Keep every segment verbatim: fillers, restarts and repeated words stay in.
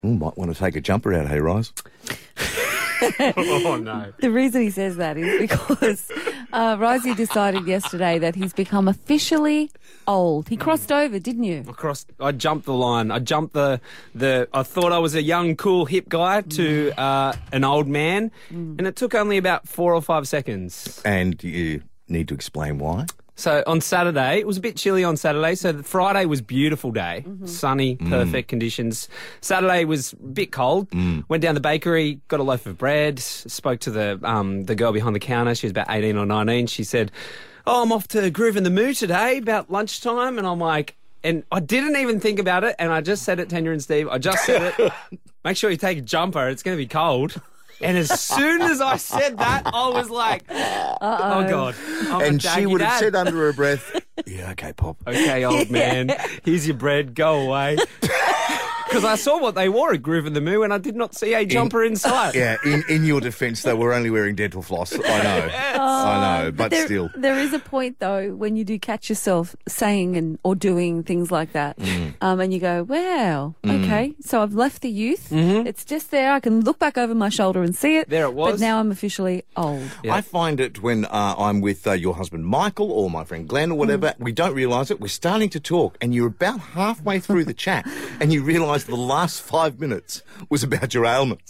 Ooh, might want to take a jumper out, hey, Rise. Oh, no. The reason he says that is because uh, Risey decided yesterday that he's become officially old. He crossed over, didn't you? I crossed. I jumped the line. I jumped the the. I thought I was a young, cool, hip guy to uh, an old man, mm. and it took only about four or five seconds. And you need to explain why. So on Saturday, it was a bit chilly on Saturday, so the Friday was beautiful day, mm-hmm. sunny, perfect mm. conditions. Saturday was a bit cold. Mm. Went down the bakery, got a loaf of bread, spoke to the um, the girl behind the counter. She was about eighteen or nineteen. She said, oh, I'm off to Groove in the Moo today, about lunchtime. And I'm like, and I didn't even think about it, and I just said it, Tanya and Steve, I just said it. Make sure you take a jumper, it's going to be cold. And as soon as I said that, I was like, Uh-oh. oh, God. I'm and she would have dad. said under her breath, yeah, okay, Pop. Okay, old man, here's your bread, go away. Because I saw what they wore at Groove in the Moo and I did not see a jumper in, inside. Yeah, in, in your defence, they were only wearing dental floss. I know. Yes. I know, but there, still. There is a point, though, when you do catch yourself saying and or doing things like that, mm. um, and you go, wow, mm. okay, so I've left the youth. Mm-hmm. It's just there. I can look back over my shoulder and see it. There it was. But now I'm officially old. Yep. I find it when uh, I'm with uh, your husband Michael or my friend Glenn or whatever, mm. we don't realise it. We're starting to talk and you're about halfway through the chat and you realise the last five Five minutes was about your ailments.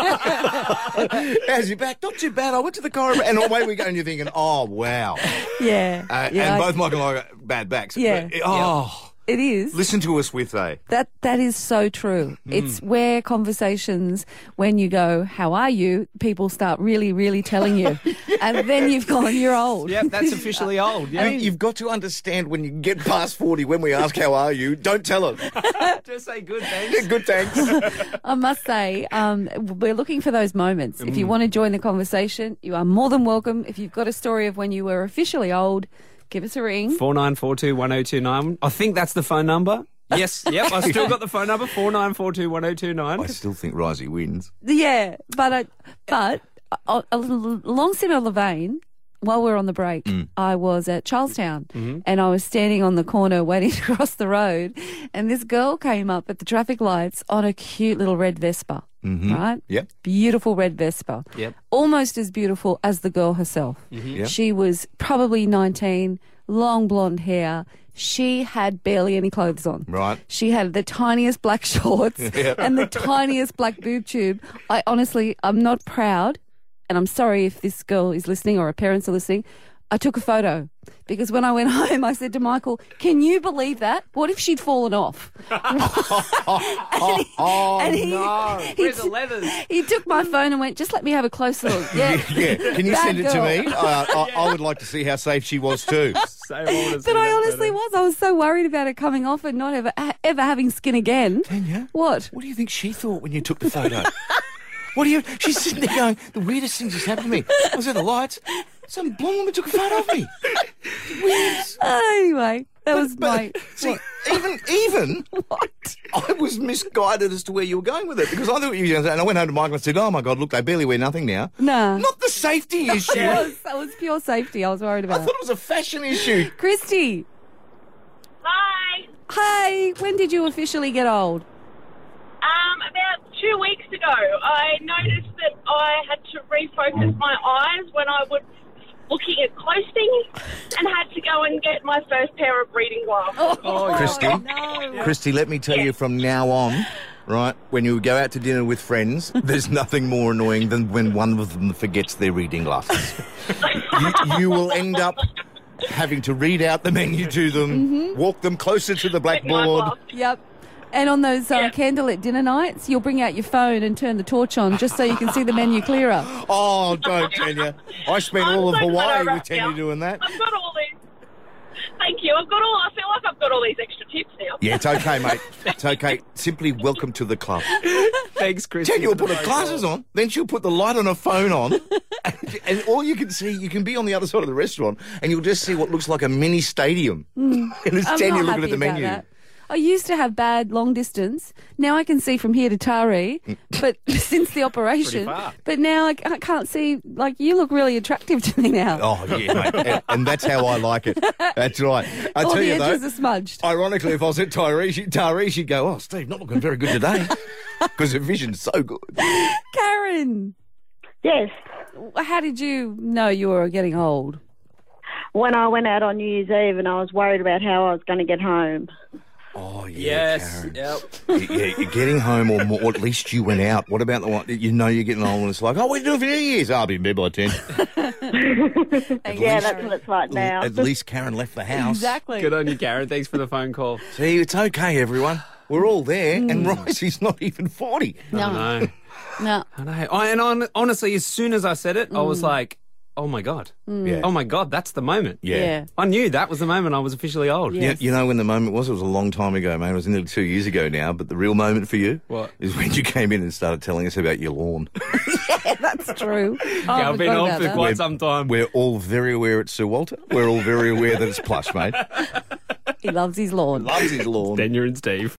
How's your back? Not too bad. I went to the chiropractor. And away we go and you're thinking, oh, wow. Yeah. Uh, yeah and I... both Michael and I got bad backs. Yeah. But, oh. It is. Listen to us with a. That that is so true. Mm. It's where conversations, when you go, how are you, people start really, really telling you. Yeah. And then you've gone, you're old. Yep, that's officially old. Yeah. I mean, you've got to understand when you get past forty, when we ask how are you, don't tell us. Just say good thanks. Yeah, good thanks. I must say, um, we're looking for those moments. Mm. If you want to join the conversation, you are more than welcome. If you've got a story of when you were officially old, give us a ring. four nine four two one oh two nine. I think that's the phone number. Yes, yep, I still got the phone number, four nine four two one oh two nine. I still think Risey wins. Yeah, but I, but a, a little, along similar vein, while we were on the break, mm. I was at Charlestown mm-hmm. and I was standing on the corner waiting to cross the road and this girl came up at the traffic lights on a cute little red Vespa. Mm-hmm. Right? Yep. Beautiful red Vespa. Yep. Almost as beautiful as the girl herself. Mm-hmm. Yep. She was probably nineteen, long blonde hair. She had barely any clothes on. Right. She had the tiniest black shorts yep. and the tiniest black boob tube. I honestly, I'm not proud, and I'm sorry if this girl is listening or her parents are listening. I took a photo because when I went home, I said to Michael, can you believe that? What if she'd fallen off? and he, oh, and he, no. He, Where's the leathers? He took my phone and went, just let me have a closer look. Yeah. yeah. Can you that send it girl. to me? Uh, I, I would like to see how safe she was too. But I honestly was. I was so worried about it coming off and not ever, ever having skin again. Tanya? What? What do you think she thought when you took the photo? What do you... She's sitting there going, the weirdest thing just happened to me. I was at the lights. Some blonde woman took a photo of me. Weird. Uh, anyway, that was but, my... See, even... even what? I was misguided as to where you were going with it because I thought you were going to say... And I went home to Michael and said, oh, my God, look, they barely wear nothing now. Nah. Not the safety issue. That was, that was pure safety I was worried about. I thought it was a fashion issue. Christy. Hi. Hi. When did you officially get old? Um, about two weeks ago, I noticed that I had to refocus my eyes when I was looking at close things and had to go and get my first pair of reading glasses. Oh, oh Christy, no. Christy, let me tell yeah. you from now on, right, when you go out to dinner with friends, there's nothing more annoying than when one of them forgets their reading glasses. you, you will end up having to read out the menu to them, mm-hmm. walk them closer to the blackboard. Yep. And on those um, yeah. candlelit dinner nights, you'll bring out your phone and turn the torch on just so you can see the menu clearer. Oh, don't, Tanya. I spent I'm all of so Hawaii glad with Tanya now. doing that. I've got all these. Thank you. I've got all. I feel like I've got all these extra tips now. Yeah, it's okay, mate. It's okay. Simply welcome to the club. Thanks, Chris. Tanya will put her glasses on, then she'll put the light on her phone on, and, and all you can see, you can be on the other side of the restaurant, and you'll just see what looks like a mini stadium. Mm. And it's I'm Tanya not looking happy at the about menu. That. I used to have bad long distance. Now I can see from here to Taree, but since the operation, far. but now I, I can't see. Like you look really attractive to me now. Oh, yeah, mate. And, and that's how I like it. That's right. I All tell the you, edges though, are smudged. ironically, if I was at Tyree, she, Tyree, she'd go, oh, Steve, not looking very good today. Because her vision's so good. Karen, Yes. how did you know you were getting old? When I went out on New Year's Eve and I was worried about how I was going to get home. Oh, yeah, Yes. Karen. Yep. Yeah, you're getting home, or, more, or at least you went out. What about the one you know you're getting old and it's like, oh, what are you doing for New Year's? Oh, I'll be in bed by ten. Yeah, that's what it's like now. At least Karen left the house. Exactly. Good on you, Karen. Thanks for the phone call. See, it's okay, everyone. We're all there, and Ricey's not even forty. No, I know. no. I know. I, and on, honestly, as soon as I said it, I was like, oh my God. Yeah. Oh my God, that's the moment. Yeah. Yeah. I knew that was the moment I was officially old. Yeah. You, Yes. you know when the moment was? It was a long time ago, man. It was nearly two years ago now. But the real moment for you What? is when you came in and started telling us about your lawn. That's true. Oh, Yeah, I I've been forgot old about for that. quite some time. We're all very aware it's Sir Walter. We're all very aware that it's plush, mate. He loves his lawn. Loves his lawn. Daniel and Steve.